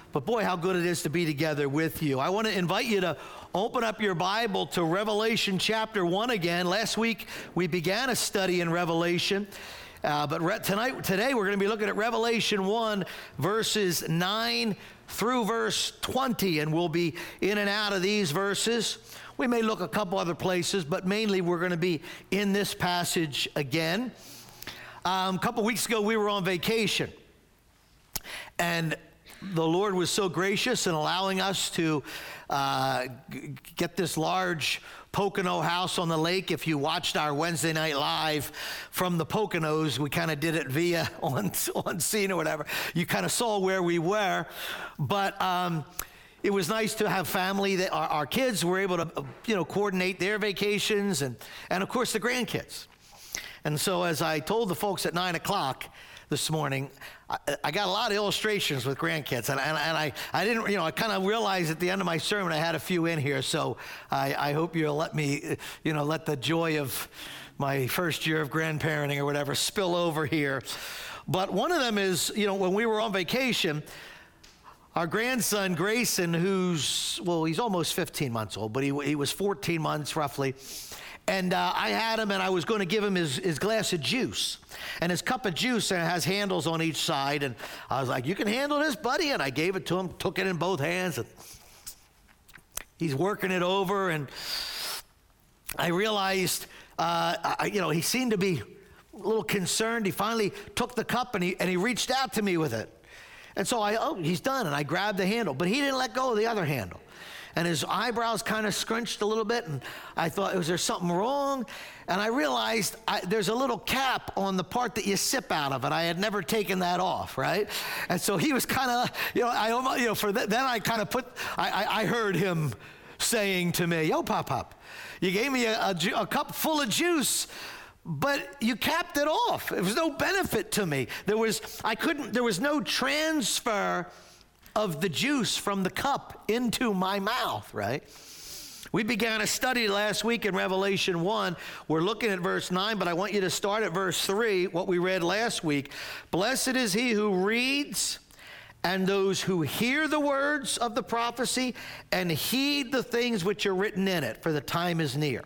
But boy, how good it is to be together with you. I want to invite you to open up your Bible to Revelation chapter 1 again. Last week, we began a study in Revelation. Today, we're going to be looking at Revelation 1, verses 9 through verse 20. And we'll be in and out of these verses. We may look a couple other places, but mainly we're going to be in this passage again. A couple weeks ago, we were on vacation. And the Lord was so gracious in allowing us to get this large Pocono house on the lake. If you watched our Wednesday Night Live from the Poconos, we kind of did it via on scene or whatever. You kind of saw where we were. But it was nice to have family. That our kids were able to coordinate their vacations and of course the grandkids. And so as I told the folks at 9 o'clock this morning, I got a lot of illustrations with grandkids, and I didn't, I kind of realized at the end of my sermon I had a few in here, so I hope you'll let me, let the joy of my first year of grandparenting or whatever spill over here. But one of them is, when we were on vacation, our grandson Grayson, he's almost 15 months old, but he was 14 months roughly. And I had him, and I was going to give him his glass of juice. And his cup of juice has handles on each side. And I was like, "You can handle this, buddy?" And I gave it to him, took it in both hands. And he's working it over. And I realized, he seemed to be a little concerned. He finally took the cup, and he reached out to me with it. And so he's done. And I grabbed the handle. But he didn't let go of the other handle. And his eyebrows kind of scrunched a little bit, and I thought, was there something wrong? And I realized there's a little cap on the part that you sip out of it. I had never taken that off, right? And so he was kind of, then I kind of I heard him saying to me, "Yo, Pop, you gave me a cup full of juice, but you capped it off. It was no benefit to me. There was no transfer of the juice from the cup into my mouth," right? We began a study last week in Revelation 1. We're looking at verse 9, but I want you to start at verse 3, what we read last week. "Blessed is he who reads and those who hear the words of the prophecy and heed the things which are written in it, for the time is near."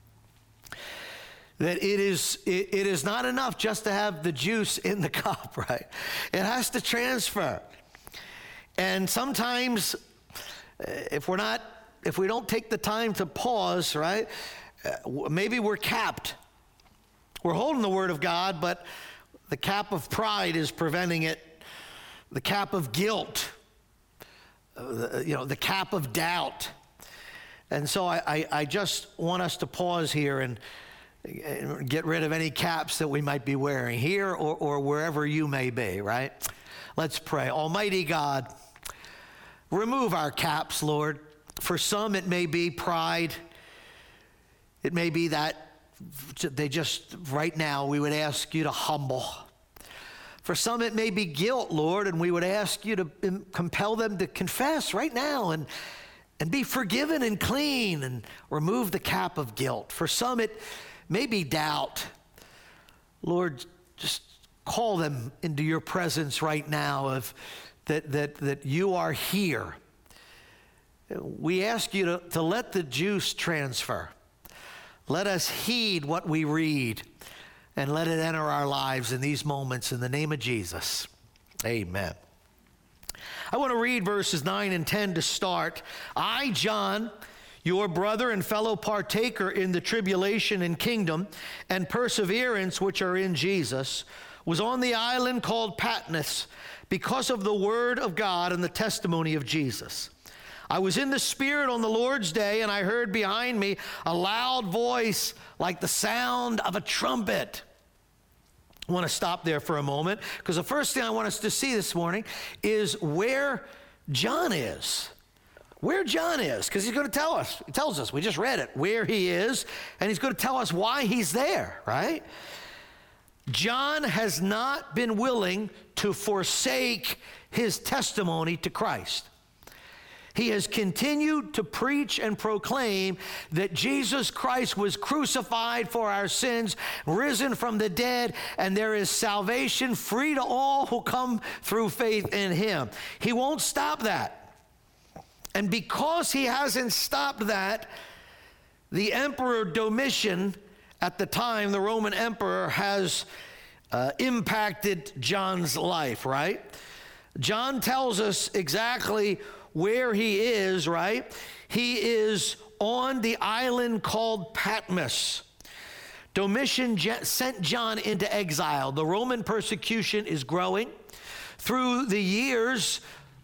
That it is not enough just to have the juice in the cup, right? It has to transfer. And sometimes, if we don't take the time to pause, right, maybe we're capped. We're holding the Word of God, but the cap of pride is preventing it. The cap of guilt, the cap of doubt. And so I just want us to pause here and get rid of any caps that we might be wearing here or wherever you may be, right? Let's pray. Almighty God, remove our caps, Lord. For some, it may be pride. It may be that they just, right now, we would ask you to humble. For some, it may be guilt, Lord, and we would ask you to compel them to confess right now and be forgiven and clean and remove the cap of guilt. For some, it may be doubt. Lord, just call them into your presence right now of that you are here. We ask you to let the juice transfer. Let us heed what we read and let it enter our lives in these moments in the name of Jesus. Amen. I want to read verses 9 and 10 to start. "I, John, your brother and fellow partaker in the tribulation and kingdom and perseverance which are in Jesus, was on the island called Patmos because of the word of God and the testimony of Jesus. I was in the Spirit on the Lord's day, and I heard behind me a loud voice like the sound of a trumpet." I want to stop there for a moment, because the first thing I want us to see this morning is where John is. Where John is, because he's going to tell us. He tells us, we just read it, where he is, and he's going to tell us why he's there, right? John has not been willing to forsake his testimony to Christ. He has continued to preach and proclaim that Jesus Christ was crucified for our sins, risen from the dead, and there is salvation free to all who come through faith in him. He won't stop that. And because he hasn't stopped that, the Emperor Domitian, at the time, the Roman emperor, has impacted John's life, right? John tells us exactly where he is, right? He is on the island called Patmos. Domitian sent John into exile. The Roman persecution is growing. Through the years,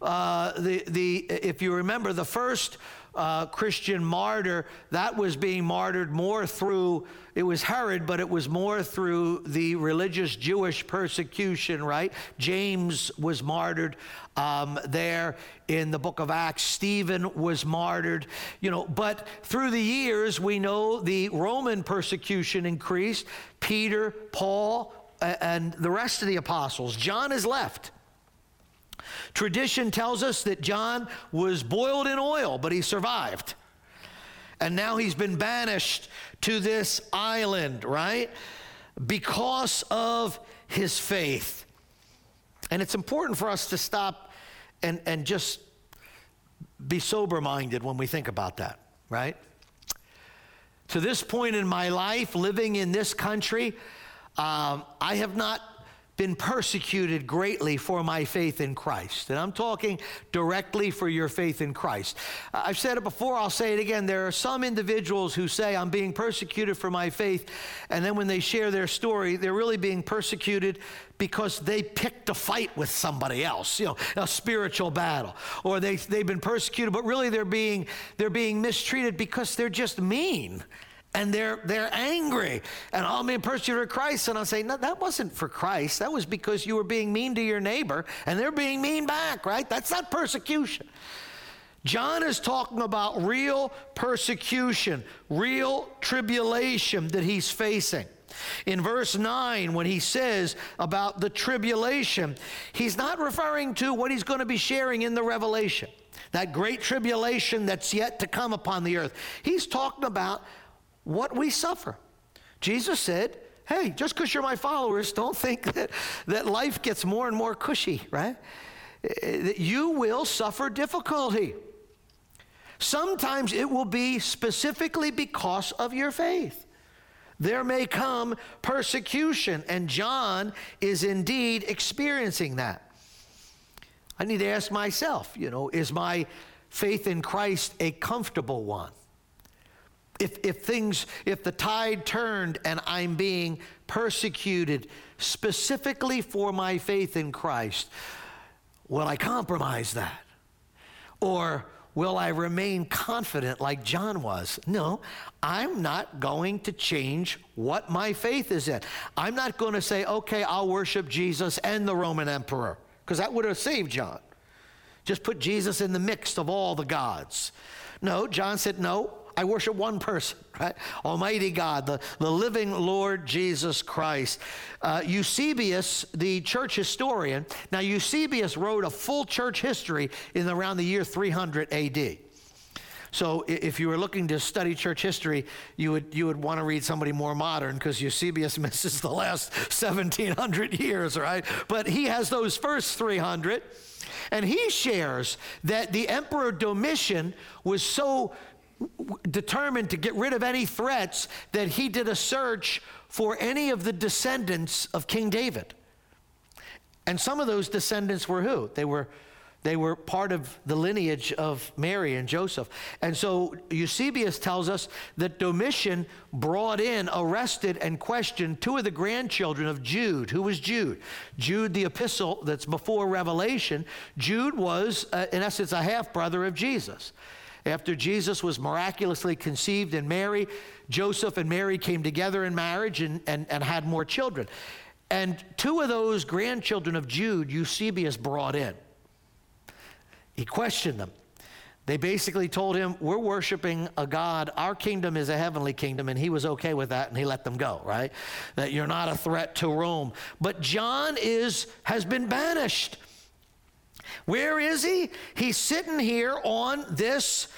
if you remember, the first Christian martyr, that was being martyred more through, it was Herod, but it was more through the religious Jewish persecution, right? James was martyred there in the book of Acts. Stephen was martyred, but through the years, we know the Roman persecution increased. Peter, Paul, and the rest of the apostles. John is left. Tradition tells us that John was boiled in oil, but he survived. And now he's been banished to this island, right? Because of his faith. And it's important for us to stop and just be sober-minded when we think about that, right? To this point in my life, living in this country, I have not been persecuted greatly for my faith in Christ. And I'm talking directly for your faith in Christ. I've said it before, I'll say it again. There are some individuals who say, I'm being persecuted for my faith, and then when they share their story, they're really being persecuted because they picked a fight with somebody else, a spiritual battle. Or they've been persecuted, but really they're being mistreated because they're just mean. And they're angry. And I'm being persecuted for Christ. And I'll say, no, that wasn't for Christ. That was because you were being mean to your neighbor, and they're being mean back, right? That's not persecution. John is talking about real persecution, real tribulation that he's facing. In verse 9, when he says about the tribulation, he's not referring to what he's going to be sharing in the Revelation, that great tribulation that's yet to come upon the earth. He's talking about what we suffer. Jesus said, hey, just because you're my followers, don't think that life gets more and more cushy, right? You will suffer difficulty. Sometimes it will be specifically because of your faith. There may come persecution, and John is indeed experiencing that. I need to ask myself, is my faith in Christ a comfortable one? If the tide turned and I'm being persecuted specifically for my faith in Christ, will I compromise that? Or will I remain confident like John was? No, I'm not going to change what my faith is in. I'm not going to say, okay, I'll worship Jesus and the Roman emperor, because that would have saved John. Just put Jesus in the mix of all the gods. No, John said, no, I worship one person, right? Almighty God, the living Lord Jesus Christ. Eusebius, the church historian, now Eusebius wrote a full church history in around the year 300 AD. So if you were looking to study church history, you would want to read somebody more modern, because Eusebius misses the last 1,700 years, right? But he has those first 300, and he shares that the Emperor Domitian was so determined to get rid of any threats that he did a search for any of the descendants of King David. And some of those descendants were who? They were part of the lineage of Mary and Joseph. And so Eusebius tells us that Domitian brought in, arrested, and questioned two of the grandchildren of Jude. Who was Jude? Jude, the epistle that's before Revelation. Jude was, in essence, a half-brother of Jesus. After Jesus was miraculously conceived in Mary, Joseph and Mary came together in marriage and had more children. And two of those grandchildren of Jude, Eusebius brought in. He questioned them. They basically told him, we're worshiping a God. Our kingdom is a heavenly kingdom, and he was okay with that, and he let them go, right? That you're not a threat to Rome. But John has been banished. Where is he? He's sitting here on this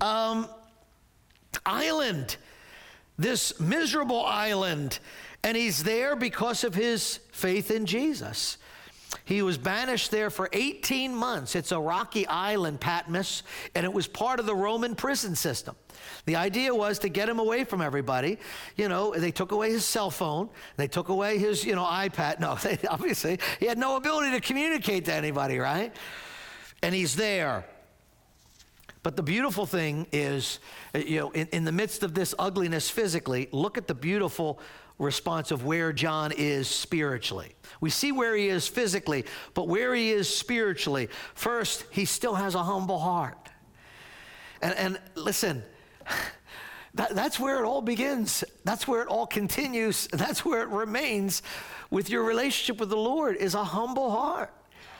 island, this miserable island, and he's there because of his faith in Jesus. He was banished there for 18 months. It's a rocky island, Patmos, and it was part of the Roman prison system. The idea was to get him away from everybody. You know, they took away his cell phone. They took away his, iPad. No, obviously, he had no ability to communicate to anybody, right? And he's there. But the beautiful thing is, in the midst of this ugliness physically, look at the beautiful response of where John is spiritually. We see where he is physically, but where he is spiritually. First, he still has a humble heart. And listen, that's where it all begins. That's where it all continues. That's where it remains with your relationship with the Lord, is a humble heart.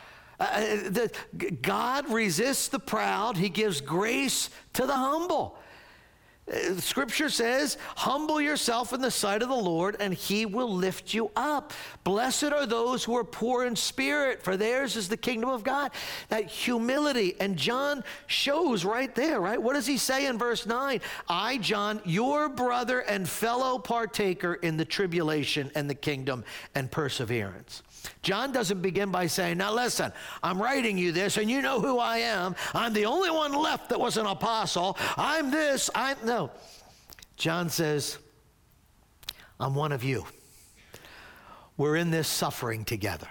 God resists the proud. He gives grace to the humble. Scripture says, humble yourself in the sight of the Lord, and he will lift you up. Blessed are those who are poor in spirit, for theirs is the kingdom of God. That humility, and John shows right there, right? What does he say in verse 9? I, John, your brother and fellow partaker in the tribulation and the kingdom and perseverance. John doesn't begin by saying, now listen, I'm writing you this, and you know who I am. I'm the only one left that was an apostle. I'm this, no. John says, I'm one of you. We're in this suffering together.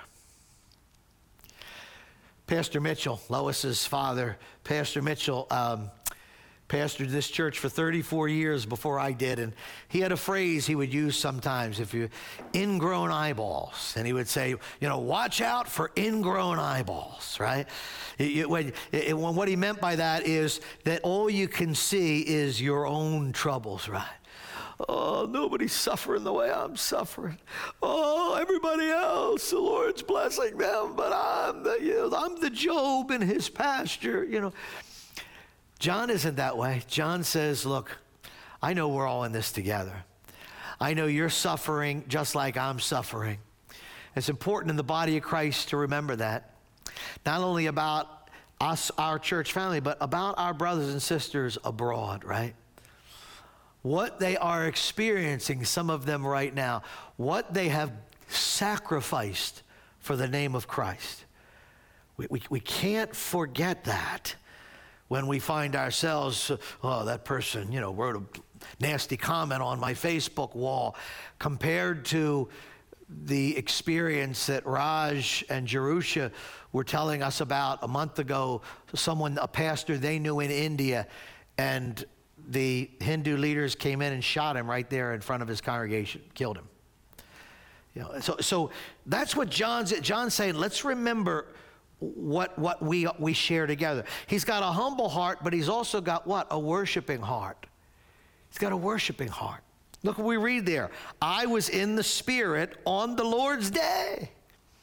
Pastor Mitchell, Lois's father, Pastor Mitchell, pastored this church for 34 years before I did, and he had a phrase he would use sometimes, if you ingrown eyeballs, and he would say, watch out for ingrown eyeballs, right? What he meant by that is that all you can see is your own troubles, right? Oh, nobody's suffering the way I'm suffering. Oh, everybody else, the Lord's blessing them, but I'm the Job in his pasture, John isn't that way. John says, look, I know we're all in this together. I know you're suffering just like I'm suffering. It's important in the body of Christ to remember that. Not only about us, our church family, but about our brothers and sisters abroad, right? What they are experiencing, some of them right now, what they have sacrificed for the name of Christ. We can't forget that. When we find ourselves, that person, wrote a nasty comment on my Facebook wall, compared to the experience that Raj and Jerusha were telling us about a month ago, a pastor they knew in India, and the Hindu leaders came in and shot him right there in front of his congregation, killed him. So that's what John's saying. Let's remember what we share together. He's got a humble heart, but he's also got what? A worshiping heart. He's got a worshiping heart. Look what we read there. I was in the Spirit on the Lord's day.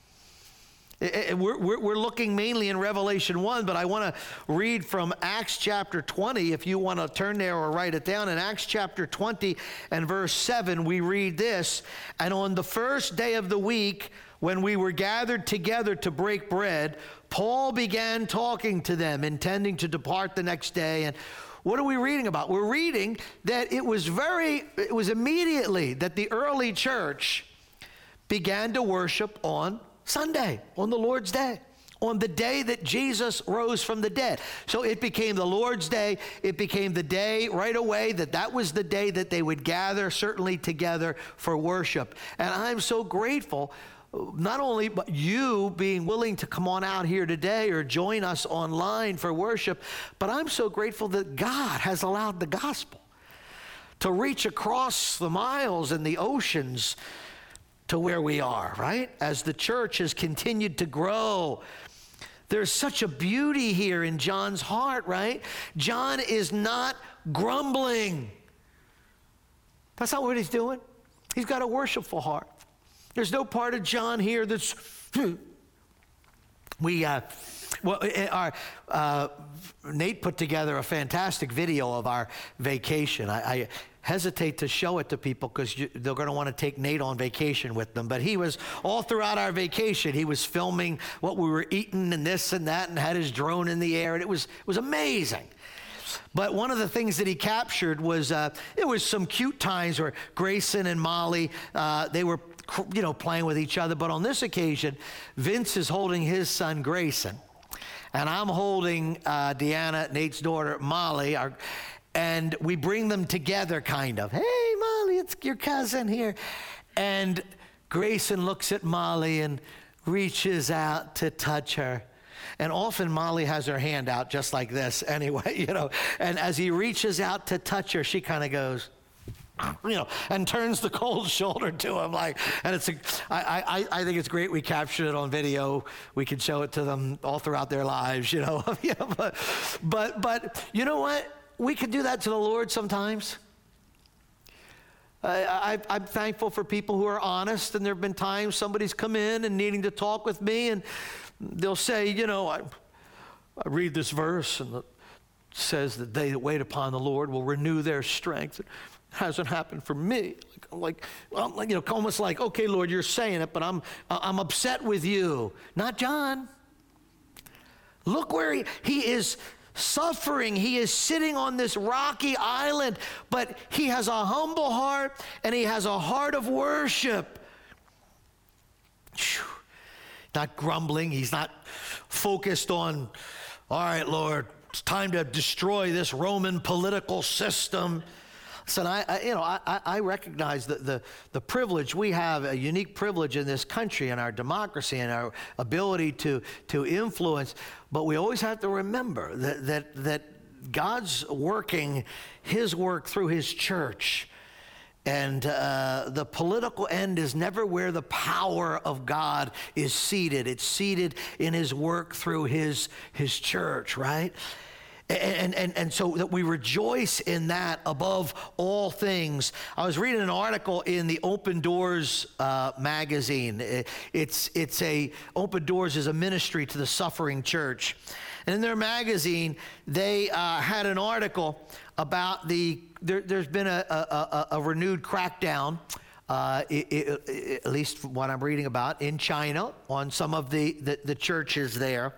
We're looking mainly in Revelation 1, but I want to read from Acts chapter 20. If you want to turn there or write it down. In Acts chapter 20 and verse 7, we read this. And on the first day of the week, when we were gathered together to break bread, Paul began talking to them, intending to depart the next day. And what are we reading about? We're reading that it was immediately that the early church began to worship on Sunday, on the Lord's day, on the day that Jesus rose from the dead. So it became the Lord's day. It became the day right away that was the day that they would gather, certainly together, for worship. And I'm so grateful, not only but you being willing to come on out here today or join us online for worship, but I'm so grateful that God has allowed the gospel to reach across the miles and the oceans to where we are, right? As the church has continued to grow. There's such a beauty here in John's heart, right? John is not grumbling. That's not what he's doing. He's got a worshipful heart. There's no part of John here that's, Nate put together a fantastic video of our vacation. I hesitate to show it to people because they're going to want to take Nate on vacation with them. But he was, all throughout our vacation, he was filming what we were eating and this and that, and had his drone in the air, and it was amazing. But one of the things that he captured was, it was some cute times where Grayson and Molly, they were, playing with each other. But on this occasion, Vince is holding his son, Grayson. And I'm holding Deanna, Nate's daughter, Molly, and we bring them together kind of. Hey, Molly, it's your cousin here. And Grayson looks at Molly and reaches out to touch her. And often Molly has her hand out just like this anyway, And as he reaches out to touch her, she kind of goes, and turns the cold shoulder to him, and I think it's great we captured it on video. We can show it to them all throughout their lives, But you know what? We could do that to the Lord sometimes. I'm thankful for people who are honest, and there have been times somebody's come in and needing to talk with me, and they'll say, I read this verse, and it says that they that wait upon the Lord will renew their strength. It hasn't happened for me. Almost like, okay, Lord, you're saying it, but I'm upset with you. Not John. Look where he is suffering. He is sitting on this rocky island, but he has a humble heart and he has a heart of worship. Not grumbling. He's not focused on, all right, Lord, it's time to destroy this Roman political system. So I recognize the privilege we have, a unique privilege in this country and our democracy and our ability to influence. But we always have to remember that God's working his work through his church. And the political end is never where the power of God is seated. It's seated in his work through his church, right? And so that we rejoice in that above all things. I was reading an article in the Open Doors magazine. Open Doors is a ministry to the suffering church. And in their magazine, they had an article about there's been a renewed crackdown, at least what I'm reading about, in China on some of the churches there.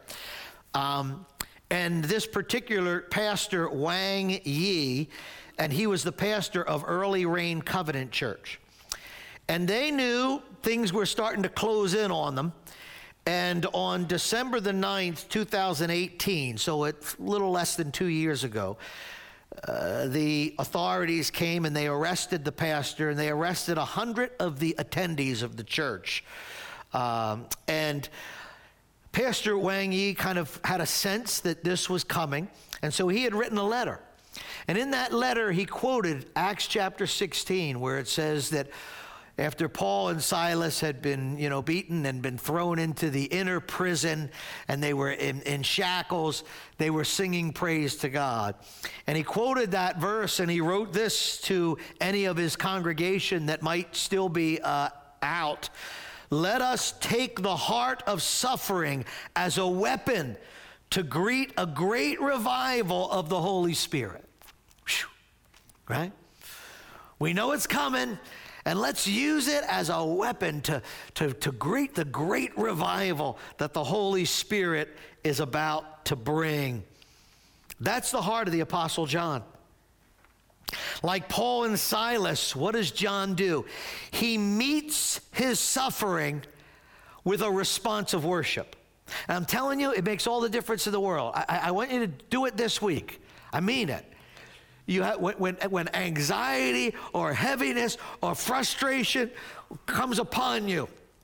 And this particular pastor, Wang Yi, and he was the pastor of Early Rain Covenant Church. And they knew things were starting to close in on them. And on December the 9th, 2018, so it's a little less than 2 years ago, the authorities came and they arrested the pastor, and they arrested 100 of the attendees of the church. And Pastor Wang Yi kind of had a sense that this was coming, and so he had written a letter. And in that letter, he quoted Acts chapter 16, where it says that after Paul and Silas had been, beaten and been thrown into the inner prison, and they were in shackles, they were singing praise to God. And he quoted that verse, and he wrote this to any of his congregation that might still be out. Let us take the heart of suffering as a weapon to greet a great revival of the Holy Spirit. Whew. Right? We know it's coming, and let's use it as a weapon to greet the great revival that the Holy Spirit is about to bring. That's the heart of the Apostle John. Like Paul and Silas, what does John do? He meets his suffering with a response of worship. And I'm telling you, it makes all the difference in the world. I want you to do it this week. I mean it. You have, when anxiety or heaviness or frustration comes upon you,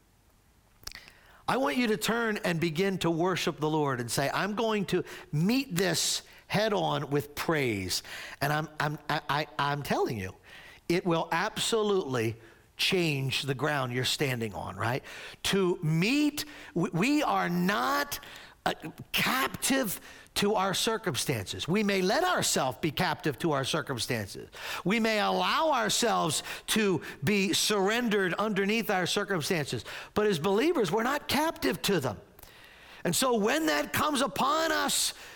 I want you to turn and begin to worship the Lord and say, I'm going to meet this head on with praise. And I'm telling you, it will absolutely change the ground you're standing on, right? To meet, we are not captive to our circumstances. We may let ourselves be captive to our circumstances. We may allow ourselves to be surrendered underneath our circumstances. But as believers, we're not captive to them. And so when that comes upon us,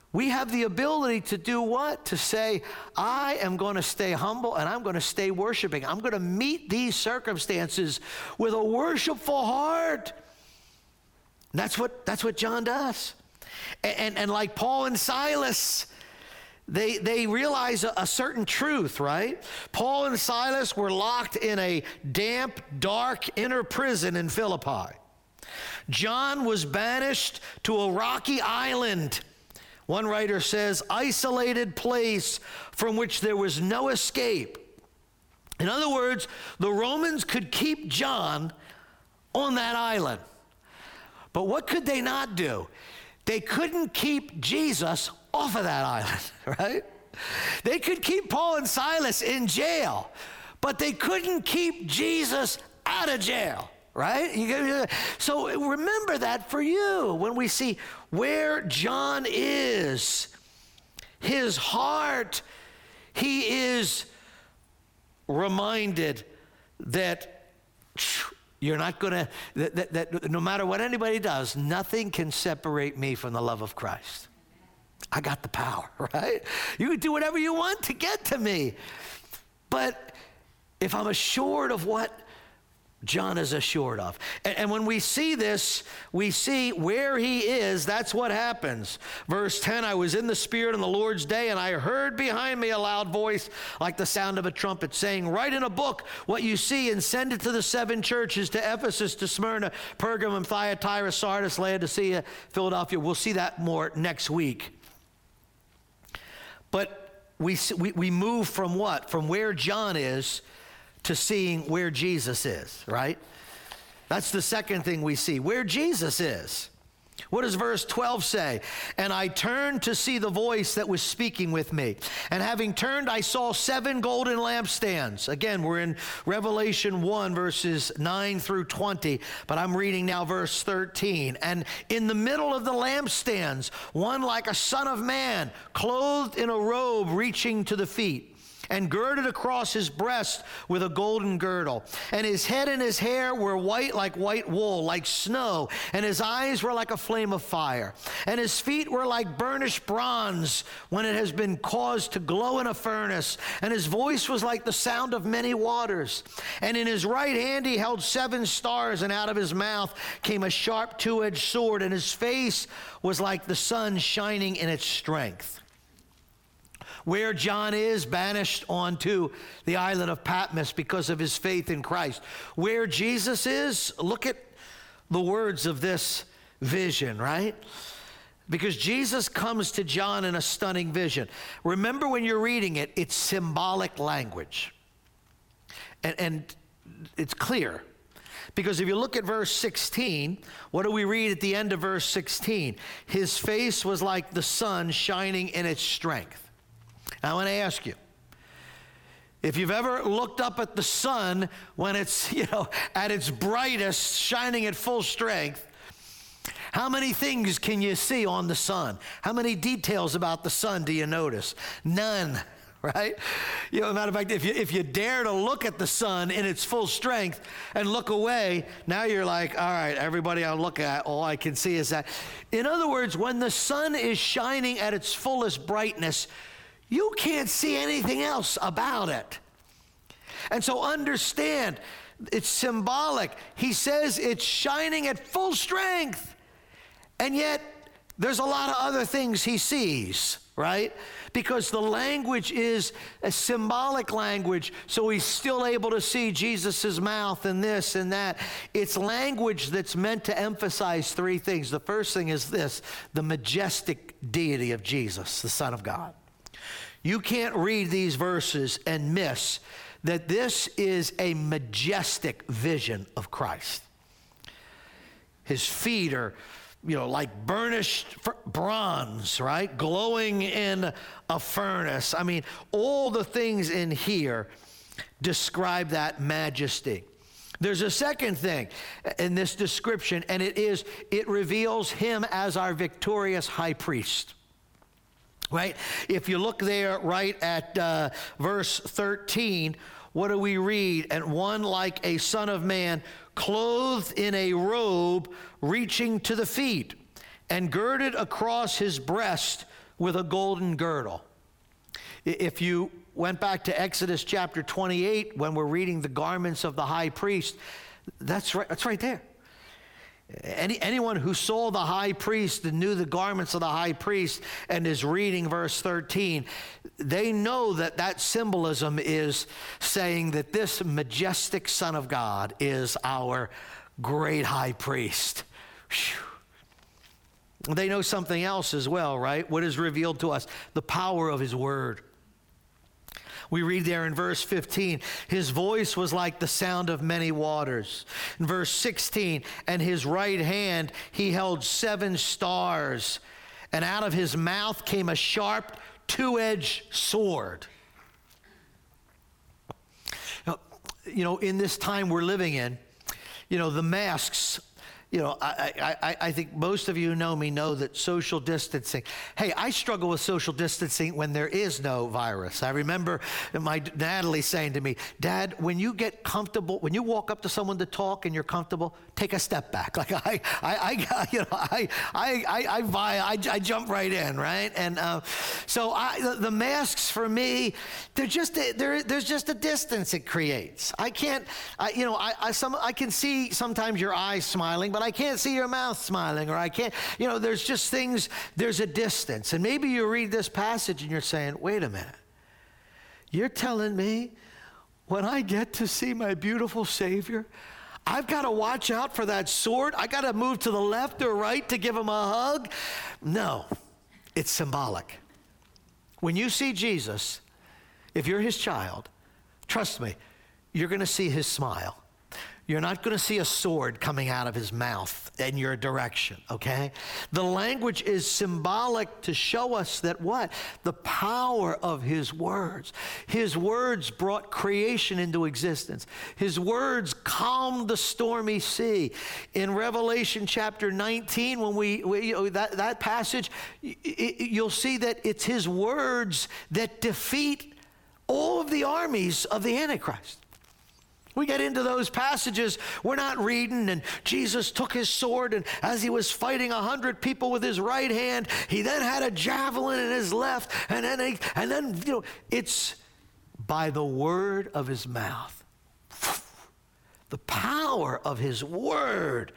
We have the ability to do what? To say, I am going to stay humble and I'm going to stay worshiping. I'm going to meet these circumstances with a worshipful heart. And that's what John does. And like Paul and Silas, they realize a certain truth, right? Paul and Silas were locked in a damp, dark inner prison in Philippi. John was banished to a rocky island. One writer says, isolated place from which there was no escape. In other words, the Romans could keep John on that island. But what could they not do? They couldn't keep Jesus off of that island, right? They could keep Paul and Silas in jail, but they couldn't keep Jesus out of jail. Right? So remember that for you when we see where John is. His heart, he is reminded that you're not going to, that no matter what anybody does, nothing can separate me from the love of Christ. I got the power, right? You can do whatever you want to get to me. But if I'm assured of what John is assured of. And when we see this, we see where he is, that's what happens. Verse 10, I was in the Spirit on the Lord's day, and I heard behind me a loud voice like the sound of a trumpet saying, write in a book what you see and send it to the 7 churches, to Ephesus, to Smyrna, Pergamum, Thyatira, Sardis, Laodicea, Philadelphia. We'll see that more next week. But we move from what? From where John is to seeing where Jesus is, right? That's the second thing we see, where Jesus is. What does verse 12 say? And I turned to see the voice that was speaking with me. And having turned, I saw 7 golden lampstands. Again, we're in Revelation 1, verses 9 through 20, but I'm reading now verse 13. And in the middle of the lampstands, one like a son of man, clothed in a robe reaching to the feet, and girded across his breast with a golden girdle. And his head and his hair were white like white wool, like snow, and his eyes were like a flame of fire. And his feet were like burnished bronze when it has been caused to glow in a furnace. And his voice was like the sound of many waters. And in his right hand he held 7 stars, and out of his mouth came a sharp 2-edged sword, and his face was like the sun shining in its strength. Where John is, banished onto the island of Patmos because of his faith in Christ. Where Jesus is, look at the words of this vision, right? Because Jesus comes to John in a stunning vision. Remember when you're reading it, it's symbolic language. And it's clear. Because if you look at verse 16, what do we read at the end of verse 16? His face was like the sun shining in its strength. Now, I want to ask you, if you've ever looked up at the sun when it's, at its brightest, shining at full strength, how many things can you see on the sun? How many details about the sun do you notice? None, right? Matter of fact, if you dare to look at the sun in its full strength and look away, now you're like, all right, everybody I look at, all I can see is that. In other words, when the sun is shining at its fullest brightness, you can't see anything else about it. And so understand, it's symbolic. He says it's shining at full strength. And yet, there's a lot of other things he sees, right? Because the language is a symbolic language, so he's still able to see Jesus' mouth and this and that. It's language that's meant to emphasize 3 things. The first thing is this: the majestic deity of Jesus, the Son of God. You can't read these verses and miss that this is a majestic vision of Christ. His feet are, like burnished bronze, right? Glowing in a furnace. I mean, all the things in here describe that majesty. There's a second thing in this description, and it reveals him as our victorious high priest. Right? If you look there right at verse 13, what do we read? And one like a son of man, clothed in a robe reaching to the feet, and girded across his breast with a golden girdle. If you went back to Exodus chapter 28, when we're reading the garments of the high priest, that's right there. Anyone who saw the high priest and knew the garments of the high priest and is reading verse 13, they know that that symbolism is saying that this majestic Son of God is our great high priest. Whew. They know something else as well, right? What is revealed to us? The power of his word. We read there in verse 15, his voice was like the sound of many waters. In verse 16, and his right hand he held 7 stars, and out of his mouth came a sharp two-edged sword. You know, in this time we're living in, you know, the masks, you know, I think most of you who know me know that social distancing. Hey, I struggle with social distancing when there is no virus. I remember my Natalie saying to me, Dad, when you get comfortable, when you walk up to someone to talk and you're comfortable, take a step back. Like I jump right in, right? And so the masks for me, there's just a distance it creates. I can't, I can see sometimes your eyes smiling, but I can't see your mouth smiling, or I can't, there's just things, there's a distance. And maybe you read this passage and you're saying, wait a minute, you're telling me when I get to see my beautiful Savior, I've got to watch out for that sword? I got to move to the left or right to give him a hug? No, it's symbolic. When you see Jesus, if you're his child, trust me, you're going to see his smile. You're not going to see a sword coming out of his mouth in your direction, okay? The language is symbolic to show us that what? The power of his words. His words brought creation into existence. His words calmed the stormy sea. In Revelation chapter 19, when that passage, you'll see that it's his words that defeat all of the armies of the Antichrist. We get into those passages, we're not reading, and Jesus took his sword, and as he was fighting 100 people with his right hand, he then had a javelin in his left, and then it's by the word of his mouth. The power of his word.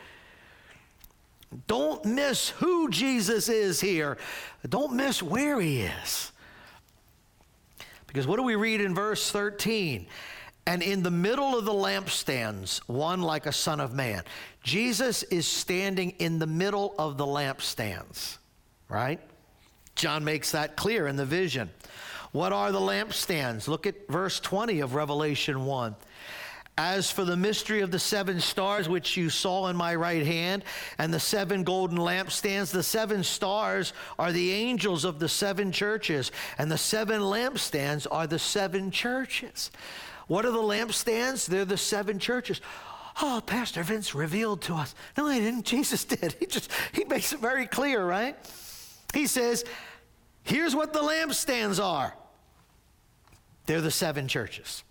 Don't miss who Jesus is here. Don't miss where he is. Because what do we read in verse 13? And in the middle of the lampstands, one like a son of man. Jesus is standing in the middle of the lampstands, right? John makes that clear in the vision. What are the lampstands? Look at verse 20 of Revelation 1. As for the mystery of the 7 stars which you saw in my right hand, and the 7 golden lampstands, the 7 stars are the angels of the 7 churches, and the 7 lampstands are the 7 churches. What are the lampstands? They're the 7 churches. Oh, Pastor Vince revealed to us. No, he didn't. Jesus did. He makes it very clear, right? He says, here's what the lampstands are. They're the 7 churches.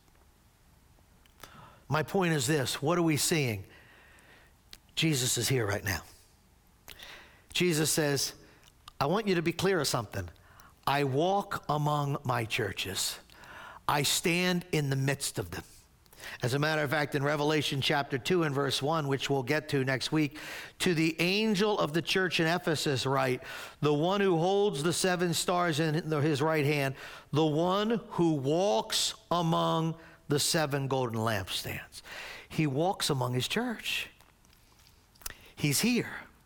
My point is this. What are we seeing? Jesus is here right now. Jesus says, I want you to be clear of something. I walk among my churches. I stand in the midst of them. As a matter of fact, in Revelation chapter 2 and verse 1, which we'll get to next week, to the angel of the church in Ephesus write, the one who holds the 7 stars in his right hand, the one who walks among the 7 golden lampstands. He walks among his church. He's here.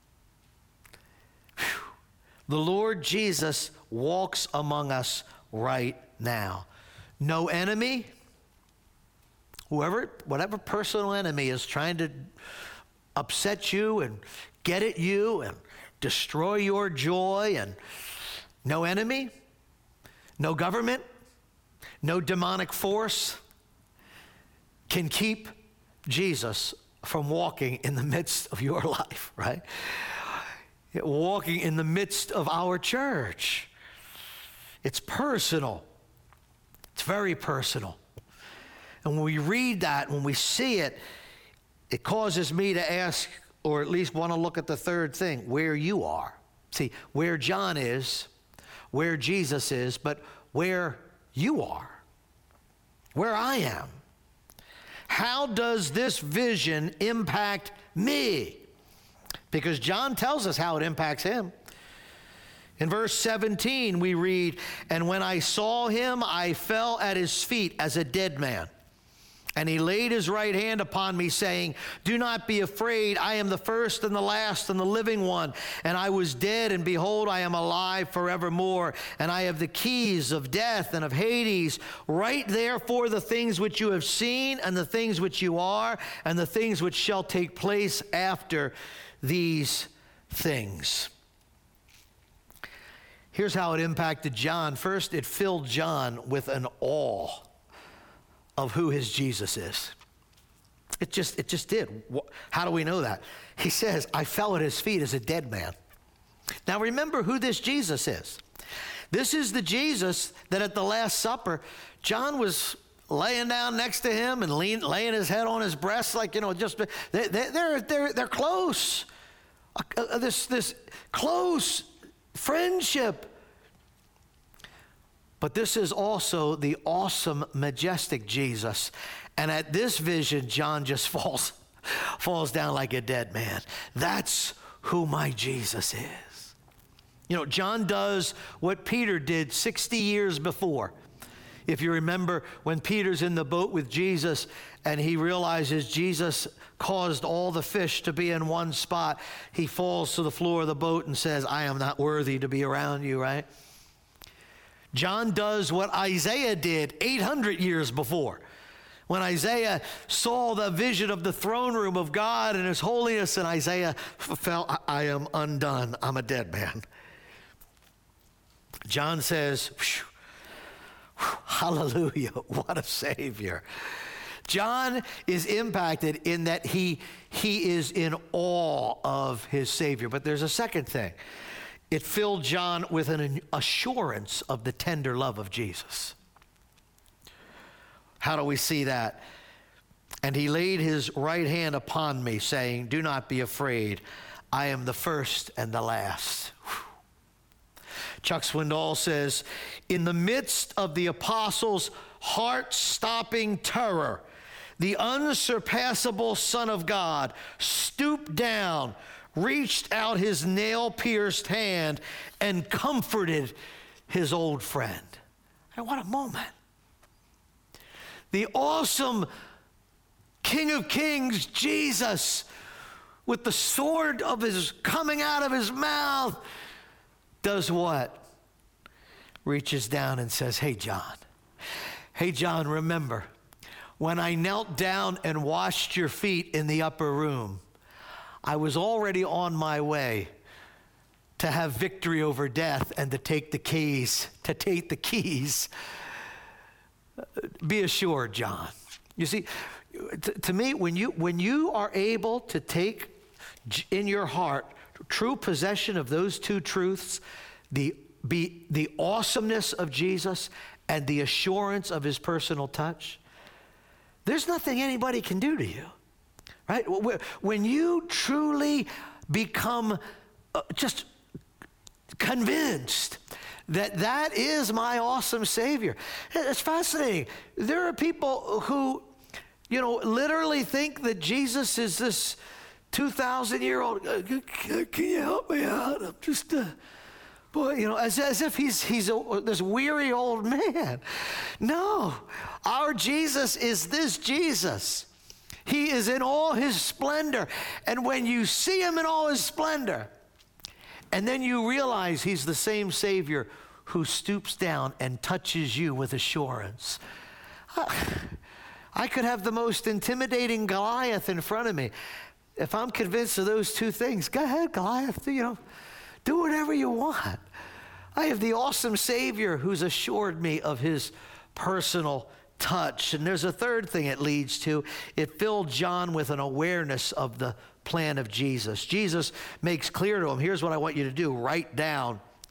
Whew. The Lord Jesus walks among us right now. No enemy, whatever personal enemy is trying to upset you and get at you and destroy your joy, and no enemy, no government, no demonic force can keep Jesus from walking in the midst of your life, right? Walking in the midst of our church. It's personal. It's very personal. And when we read that, when we see it, it causes me to ask, or at least want to look at the third thing, where you are. See, where John is, where Jesus is, but where you are, where I am. How does this vision impact me? Because John tells us how it impacts him. In verse 17, we read, "And when I saw him, I fell at his feet as a dead man. And he laid his right hand upon me, saying, 'Do not be afraid. I am the first and the last and the living one. And I was dead, and behold, I am alive forevermore. And I have the keys of death and of Hades. Write therefore the things which you have seen, and the things which you are, and the things which shall take place after these things.'" Here's how it impacted John. First, it filled John with an awe of who his Jesus is. It just did. How do we know that? He says, "I fell at his feet as a dead man." Now remember who this Jesus is. This is the Jesus that at the Last Supper, John was laying down next to him and laying his head on his breast, like, just they're close. This close friendship. But this is also the awesome, majestic Jesus. And at this vision, John just falls down like a dead man. That's who my Jesus is. John does what Peter did 60 years before. If you remember, when Peter's in the boat with Jesus and he realizes Jesus caused all the fish to be in one spot, he falls to the floor of the boat and says, "I am not worthy to be around you," right? John does what Isaiah did 800 years before. When Isaiah saw the vision of the throne room of God and his holiness, and Isaiah felt, "I am undone. I'm a dead man." John says, "Hallelujah, what a Savior." John is impacted in that he is in awe of his Savior. But there's a second thing. It filled John with an assurance of the tender love of Jesus. How do we see that? "And he laid his right hand upon me, saying, 'Do not be afraid. I am the first and the last.'" Chuck Swindoll says, "In the midst of the apostles' heart-stopping terror, the unsurpassable Son of God stooped down, reached out his nail-pierced hand, and comforted his old friend." And what a moment. The awesome King of Kings, Jesus, with the sword of his coming out of his mouth, does what? Reaches down and says, "Hey, John, remember, when I knelt down and washed your feet in the upper room, I was already on my way to have victory over death and to take the keys. Be assured, John." You see, to me, when you are able to take in your heart true possession of those two truths, the awesomeness of Jesus and the assurance of his personal touch, there's nothing anybody can do to you. Right? When you truly become just convinced that is my awesome Savior. It's fascinating. There are people who, literally think that Jesus is this 2,000-year-old, "Can you help me out? I'm just, as if he's this weary old man." No, our Jesus is this Jesus. He is in all his splendor. And when you see him in all his splendor, and then you realize he's the same Savior who stoops down and touches you with assurance. I could have the most intimidating Goliath in front of me. If I'm convinced of those two things, go ahead, Goliath, do whatever you want. I have the awesome Savior who's assured me of his personal touch. And there's a third thing it leads to. It filled John with an awareness of the plan of Jesus. Jesus makes clear to him, here's what I want you to do. Write down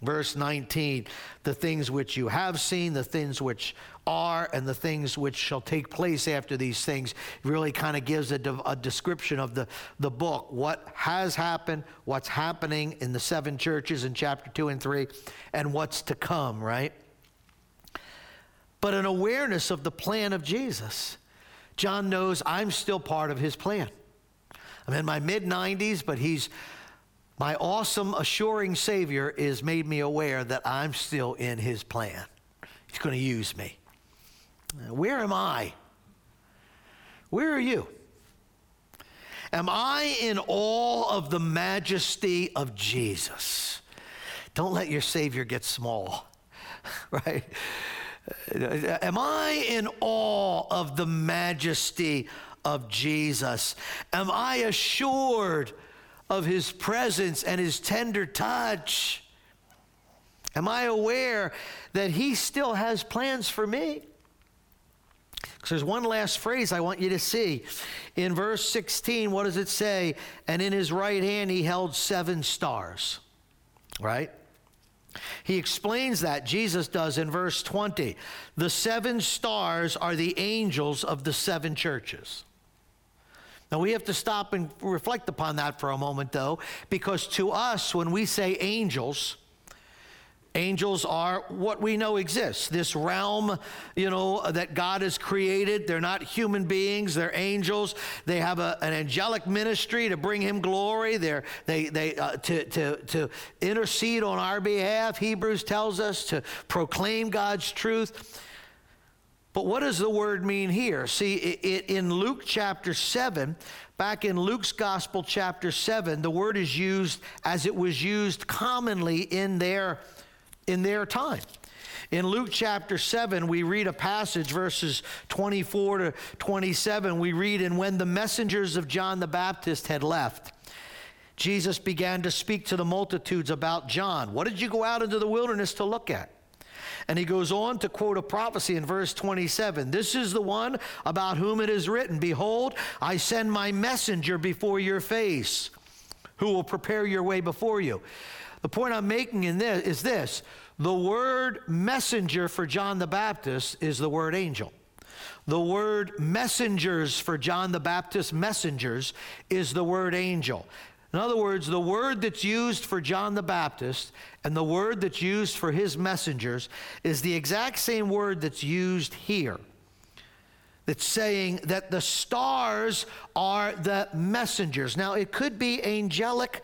Verse 19, the things which you have seen, the things which are, and the things which shall take place after these things, really kind of gives a description of the book, what has happened, what's happening in the 7 churches in chapter 2 and 3, and what's to come, right? But an awareness of the plan of Jesus. John knows I'm still part of his plan. I'm in my mid-90s, but my awesome, assuring Savior has made me aware that I'm still in his plan. He's going to use me. Where am I? Where are you? Am I in awe of the majesty of Jesus? Don't let your Savior get small, right? Am I in awe of the majesty of Jesus? Am I assured of his presence and his tender touch? Am I aware that he still has plans for me? Because there's one last phrase I want you to see. In verse 16, what does it say? And in his right hand he held 7 stars, right? He explains that, Jesus does, in verse 20. The 7 stars are the angels of the 7 churches. Now, we have to stop and reflect upon that for a moment, though, because to us, when we say angels, angels are what we know exists. This realm, that God has created. They're not human beings. They're angels. They have an angelic ministry to bring him glory. To intercede on our behalf. Hebrews tells us to proclaim God's truth. But what does the word mean here? See, in Luke chapter 7, back in Luke's gospel chapter 7, the word is used as it was used commonly in their time. In Luke chapter 7, we read a passage, verses 24 to 27. We read, and when the messengers of John the Baptist had left, Jesus began to speak to the multitudes about John. What did you go out into the wilderness to look at? And he goes on to quote a prophecy in verse 27. This is the one about whom it is written, behold, I send my messenger before your face, who will prepare your way before you. The point I'm making in this is this. The word messenger for John the Baptist is the word angel. The word messengers for John the Baptist, messengers, is the word angel. In other words, the word that's used for John the Baptist and the word that's used for his messengers is the exact same word that's used here. That's saying that the stars are the messengers. Now, it could be angelic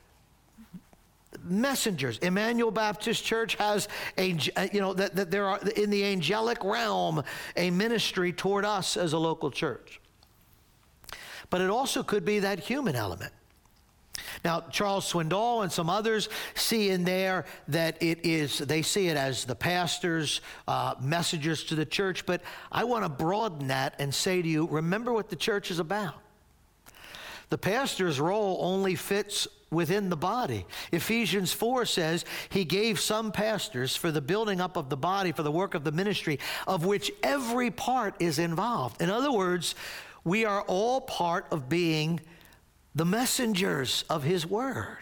messengers. Emmanuel Baptist Church has that there are in the angelic realm a ministry toward us as a local church. But it also could be that human element. Now, Charles Swindoll and some others see in there that they see it as the pastors, messengers to the church, but I want to broaden that and say to you, remember what the church is about. The pastor's role only fits within the body. Ephesians 4 says he gave some pastors for the building up of the body, for the work of the ministry, of which every part is involved. In other words, we are all part of being the messengers of his word.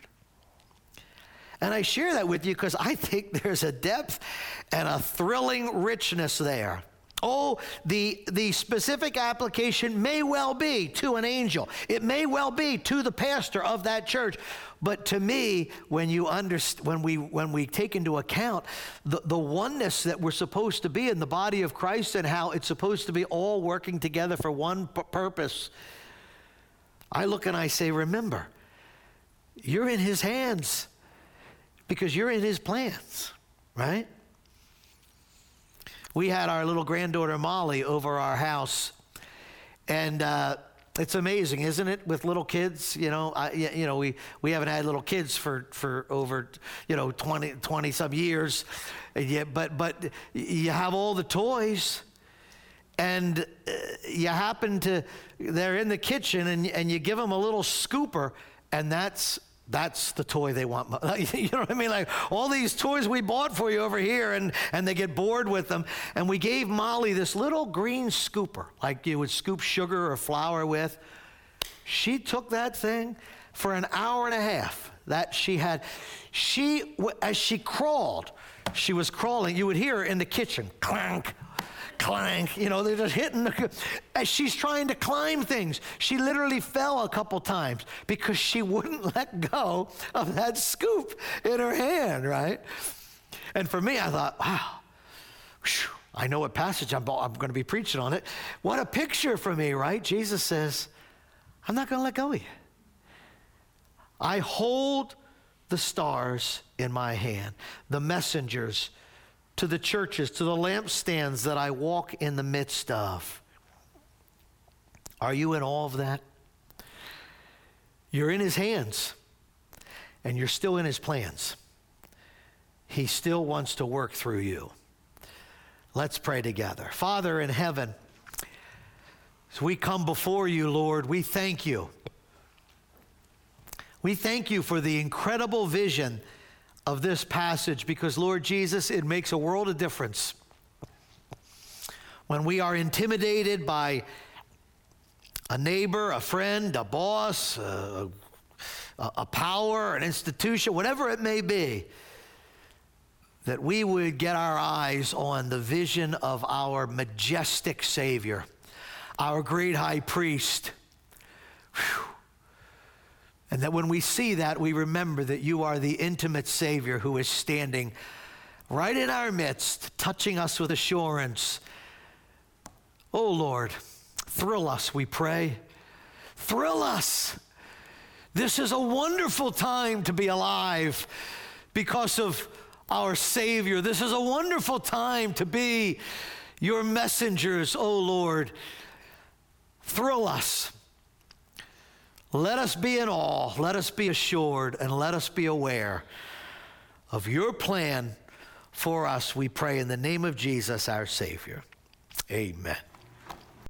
And I share that with you because I think there's a depth and a thrilling richness there. Oh, the specific application may well be to an angel. It may well be to the pastor of that church. But to me, when we take into account the oneness that we're supposed to be in the body of Christ and how it's supposed to be all working together for one purpose, I look and I say, remember, you're in his hands because you're in his plans, right? We had our little granddaughter Molly over our house, and it's amazing, isn't it, with little kids? We haven't had little kids for over 20 some years, but you have all the toys. And they're in the kitchen and you give them a little scooper, and that's the toy they want. You know what I mean? Like all these toys we bought for you over here, and they get bored with them. And we gave Molly this little green scooper, like you would scoop sugar or flour with. She took that thing for an hour and a half. that she had. As she crawled, she was crawling, you would hear her in the kitchen, clank, clank, they're just hitting as she's trying to climb things. She literally fell a couple times because she wouldn't let go of that scoop in her hand, right? And for me, I thought, wow, whew, I know what passage I'm going to be preaching on it. What a picture for me, right? Jesus says, I'm not going to let go of you. I hold the stars in my hand, the messengers to the churches, to the lampstands that I walk in the midst of. Are you in all of that? You're in his hands, and you're still in his plans. He still wants to work through you. Let's pray together. Father in heaven, as we come before you, Lord, we thank you. We thank you for the incredible vision of this passage because, Lord Jesus, it makes a world of difference. When we are intimidated by a neighbor, a friend, a boss, a power, an institution, whatever it may be, that we would get our eyes on the vision of our majestic Savior, our great high priest. Whew. And that when we see that, we remember that you are the intimate Savior who is standing right in our midst, touching us with assurance. Oh, Lord, thrill us, we pray. Thrill us. This is a wonderful time to be alive because of our Savior. This is a wonderful time to be your messengers, oh, Lord. Thrill us. Let us be in awe, let us be assured, and let us be aware of your plan for us, we pray in the name of Jesus, our Savior. Amen.